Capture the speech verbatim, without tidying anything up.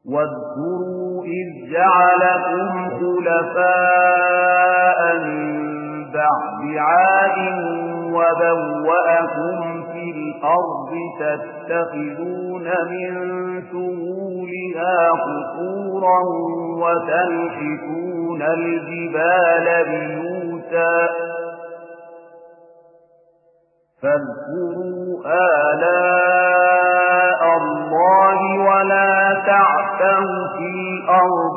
واذكروا إذ جعلكم خلفاء من بعد عاد وبوأكم في الأرض تتخذون من سهولها قصورا وتنحتون الجبال بيوتا فاذكروا آلاء الله ولا تعثوا في الأرض